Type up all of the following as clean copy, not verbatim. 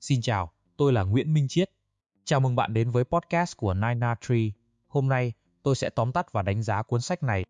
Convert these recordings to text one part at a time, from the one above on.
Xin chào, tôi là Nguyễn Minh Chiết. Chào mừng bạn đến với podcast của 9na3. Hôm nay, tôi sẽ tóm tắt và đánh giá cuốn sách này.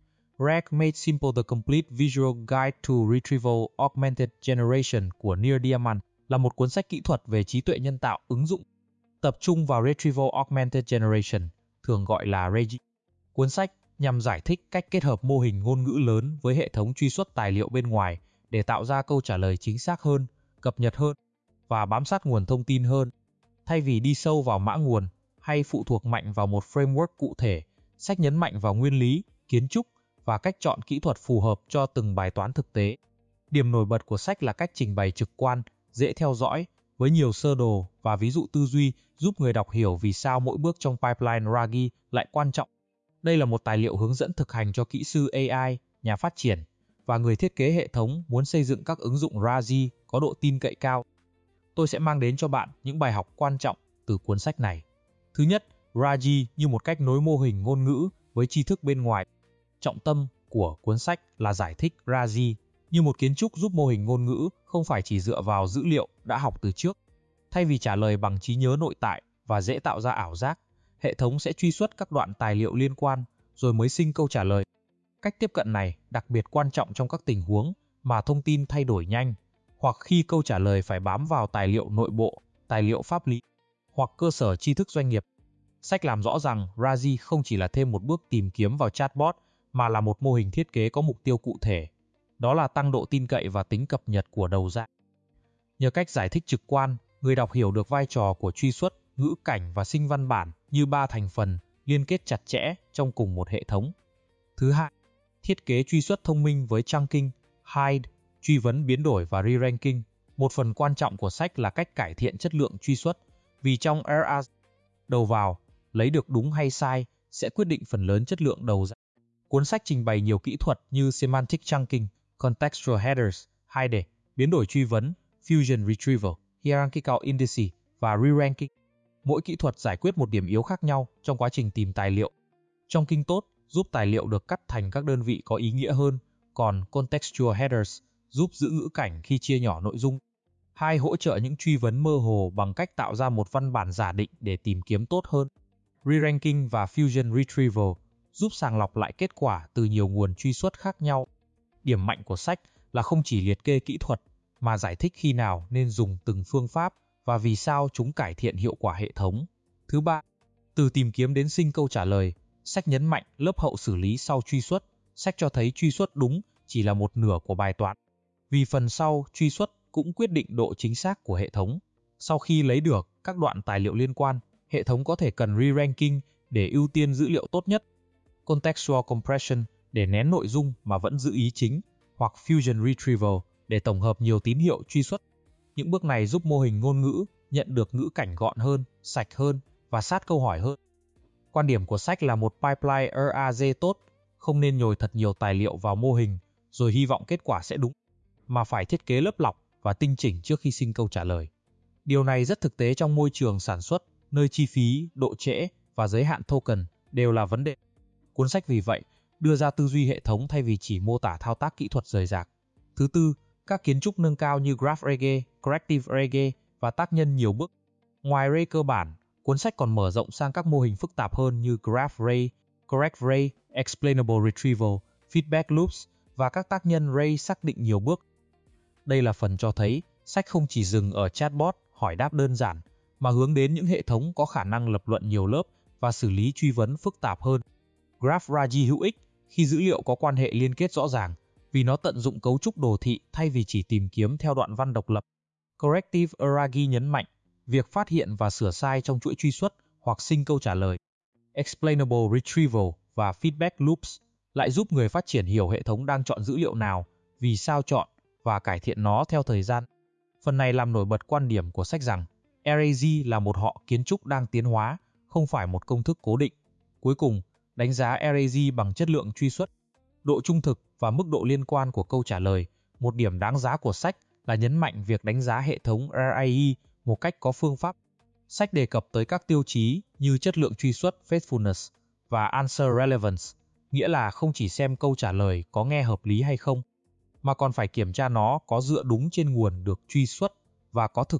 RAG Made Simple: The Complete Visual Guide to Retrieval Augmented Generation của Neil Diamond là một cuốn sách kỹ thuật về trí tuệ nhân tạo ứng dụng, tập trung vào Retrieval Augmented Generation, thường gọi là RAG. Cuốn sách nhằm giải thích cách kết hợp mô hình ngôn ngữ lớn với hệ thống truy xuất tài liệu bên ngoài để tạo ra câu trả lời chính xác hơn, cập nhật hơn và bám sát nguồn thông tin hơn. Thay vì đi sâu vào mã nguồn hay phụ thuộc mạnh vào một framework cụ thể, sách nhấn mạnh vào nguyên lý, kiến trúc và cách chọn kỹ thuật phù hợp cho từng bài toán thực tế. Điểm nổi bật của sách là cách trình bày trực quan, dễ theo dõi, với nhiều sơ đồ và ví dụ tư duy giúp người đọc hiểu vì sao mỗi bước trong pipeline RAG lại quan trọng. Đây là một tài liệu hướng dẫn thực hành cho kỹ sư AI, nhà phát triển và người thiết kế hệ thống muốn xây dựng các ứng dụng RAG có độ tin cậy cao. Tôi sẽ mang đến cho bạn những bài học quan trọng từ cuốn sách này. Thứ nhất, RAG như một cách nối mô hình ngôn ngữ với tri thức bên ngoài. Trọng tâm của cuốn sách là giải thích RAG như một kiến trúc giúp mô hình ngôn ngữ không phải chỉ dựa vào dữ liệu đã học từ trước. Thay vì trả lời bằng trí nhớ nội tại và dễ tạo ra ảo giác, hệ thống sẽ truy xuất các đoạn tài liệu liên quan rồi mới sinh câu trả lời. Cách tiếp cận này đặc biệt quan trọng trong các tình huống mà thông tin thay đổi nhanh, hoặc khi câu trả lời phải bám vào tài liệu nội bộ, tài liệu pháp lý, hoặc cơ sở tri thức doanh nghiệp. Sách làm rõ rằng RAG không chỉ là thêm một bước tìm kiếm vào chatbot, mà là một mô hình thiết kế có mục tiêu cụ thể. Đó là tăng độ tin cậy và tính cập nhật của đầu ra. Nhờ cách giải thích trực quan, người đọc hiểu được vai trò của truy xuất, ngữ cảnh và sinh văn bản như ba thành phần liên kết chặt chẽ trong cùng một hệ thống. Thứ hai, thiết kế truy xuất thông minh với chunking, hide, truy vấn biến đổi và re-ranking. Một phần quan trọng của sách là cách cải thiện chất lượng truy xuất, vì trong RAG, đầu vào, lấy được đúng hay sai sẽ quyết định phần lớn chất lượng đầu ra. Cuốn sách trình bày nhiều kỹ thuật như semantic chunking, contextual headers, hide, biến đổi truy vấn, fusion retrieval, hierarchical indices và re-ranking. Mỗi kỹ thuật giải quyết một điểm yếu khác nhau trong quá trình tìm tài liệu. Chunking tốt giúp tài liệu được cắt thành các đơn vị có ý nghĩa hơn, còn contextual headers giúp giữ ngữ cảnh khi chia nhỏ nội dung. Hai hỗ trợ những truy vấn mơ hồ bằng cách tạo ra một văn bản giả định để tìm kiếm tốt hơn. Re-ranking và fusion retrieval giúp sàng lọc lại kết quả từ nhiều nguồn truy xuất khác nhau. Điểm mạnh của sách là không chỉ liệt kê kỹ thuật, mà giải thích khi nào nên dùng từng phương pháp và vì sao chúng cải thiện hiệu quả hệ thống. Thứ ba, từ tìm kiếm đến sinh câu trả lời, sách nhấn mạnh lớp hậu xử lý sau truy xuất. Sách cho thấy truy xuất đúng chỉ là một nửa của bài toán, vì phần sau truy xuất cũng quyết định độ chính xác của hệ thống. Sau khi lấy được các đoạn tài liệu liên quan, hệ thống có thể cần re-ranking để ưu tiên dữ liệu tốt nhất, contextual compression để nén nội dung mà vẫn giữ ý chính, hoặc fusion retrieval để tổng hợp nhiều tín hiệu truy xuất. Những bước này giúp mô hình ngôn ngữ nhận được ngữ cảnh gọn hơn, sạch hơn và sát câu hỏi hơn. Quan điểm của sách là một pipeline RAG tốt không nên nhồi thật nhiều tài liệu vào mô hình rồi hy vọng kết quả sẽ đúng, mà phải thiết kế lớp lọc và tinh chỉnh trước khi sinh câu trả lời. Điều này rất thực tế trong môi trường sản xuất, nơi chi phí, độ trễ và giới hạn token đều là vấn đề. Cuốn sách vì vậy đưa ra tư duy hệ thống thay vì chỉ mô tả thao tác kỹ thuật rời rạc. Thứ tư, các kiến trúc nâng cao như Graph RAG, Corrective RAG và tác nhân nhiều bước. Ngoài RAG cơ bản, cuốn sách còn mở rộng sang các mô hình phức tạp hơn như Graph RAG, Correct RAG, Explainable Retrieval, Feedback Loops và các tác nhân RAG xác định nhiều bước. Đây là phần cho thấy sách không chỉ dừng ở chatbot hỏi đáp đơn giản, mà hướng đến những hệ thống có khả năng lập luận nhiều lớp và xử lý truy vấn phức tạp hơn. Graph RAG hữu ích khi dữ liệu có quan hệ liên kết rõ ràng, vì nó tận dụng cấu trúc đồ thị thay vì chỉ tìm kiếm theo đoạn văn độc lập. Corrective RAG nhấn mạnh việc phát hiện và sửa sai trong chuỗi truy xuất hoặc sinh câu trả lời. Explainable Retrieval và Feedback Loops lại giúp người phát triển hiểu hệ thống đang chọn dữ liệu nào, vì sao chọn và cải thiện nó theo thời gian. Phần này làm nổi bật quan điểm của sách rằng RAG là một họ kiến trúc đang tiến hóa, không phải một công thức cố định. Cuối cùng, đánh giá RAG bằng chất lượng truy xuất, độ trung thực và mức độ liên quan của câu trả lời. Một điểm đáng giá của sách là nhấn mạnh việc đánh giá hệ thống RAG một cách có phương pháp. Sách đề cập tới các tiêu chí như chất lượng truy xuất faithfulness và answer relevance, nghĩa là không chỉ xem câu trả lời có nghe hợp lý hay không, mà còn phải kiểm tra nó có dựa đúng trên nguồn được truy xuất và có thực sự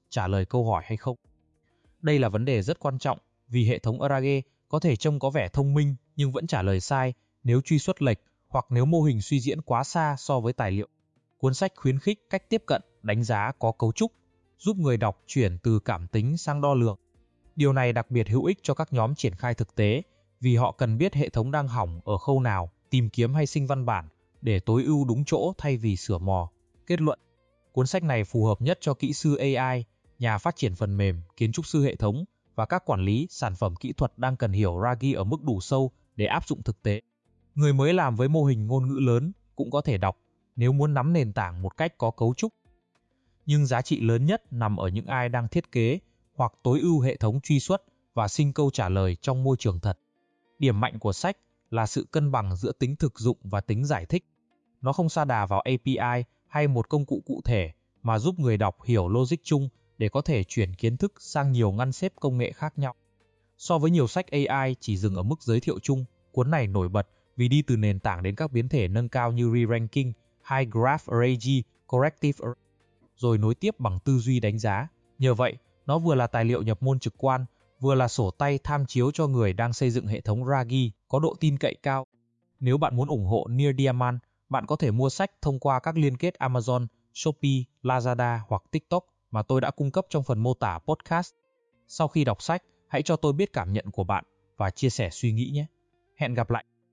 trả lời câu hỏi hay không. Đây là vấn đề rất quan trọng vì hệ thống RAG có thể trông có vẻ thông minh nhưng vẫn trả lời sai nếu truy xuất lệch hoặc nếu mô hình suy diễn quá xa so với tài liệu. Cuốn sách khuyến khích cách tiếp cận, đánh giá có cấu trúc, giúp người đọc chuyển từ cảm tính sang đo lường. Điều này đặc biệt hữu ích cho các nhóm triển khai thực tế vì họ cần biết hệ thống đang hỏng ở khâu nào, tìm kiếm hay sinh văn bản để tối ưu đúng chỗ thay vì sửa mò. Kết luận, cuốn sách này phù hợp nhất cho kỹ sư AI, nhà phát triển phần mềm, kiến trúc sư hệ thống và các quản lý sản phẩm kỹ thuật đang cần hiểu RAG ở mức đủ sâu để áp dụng thực tế. Người mới làm với mô hình ngôn ngữ lớn cũng có thể đọc nếu muốn nắm nền tảng một cách có cấu trúc. Nhưng giá trị lớn nhất nằm ở những ai đang thiết kế hoặc tối ưu hệ thống truy xuất và sinh câu trả lời trong môi trường thật. Điểm mạnh của sách là sự cân bằng giữa tính thực dụng và tính giải thích. Nó không sa đà vào API hay một công cụ cụ thể mà giúp người đọc hiểu logic chung để có thể chuyển kiến thức sang nhiều ngăn xếp công nghệ khác nhau. So với nhiều sách AI chỉ dừng ở mức giới thiệu chung, cuốn này nổi bật vì đi từ nền tảng đến các biến thể nâng cao như re-ranking, high graph array, corrective array, rồi nối tiếp bằng tư duy đánh giá. Nhờ vậy, nó vừa là tài liệu nhập môn trực quan, vừa là sổ tay tham chiếu cho người đang xây dựng hệ thống RAG có độ tin cậy cao. Nếu bạn muốn ủng hộ Near Diamond, bạn có thể mua sách thông qua các liên kết Amazon, Shopee, Lazada hoặc TikTok mà tôi đã cung cấp trong phần mô tả podcast. Sau khi đọc sách, hãy cho tôi biết cảm nhận của bạn và chia sẻ suy nghĩ nhé. Hẹn gặp lại!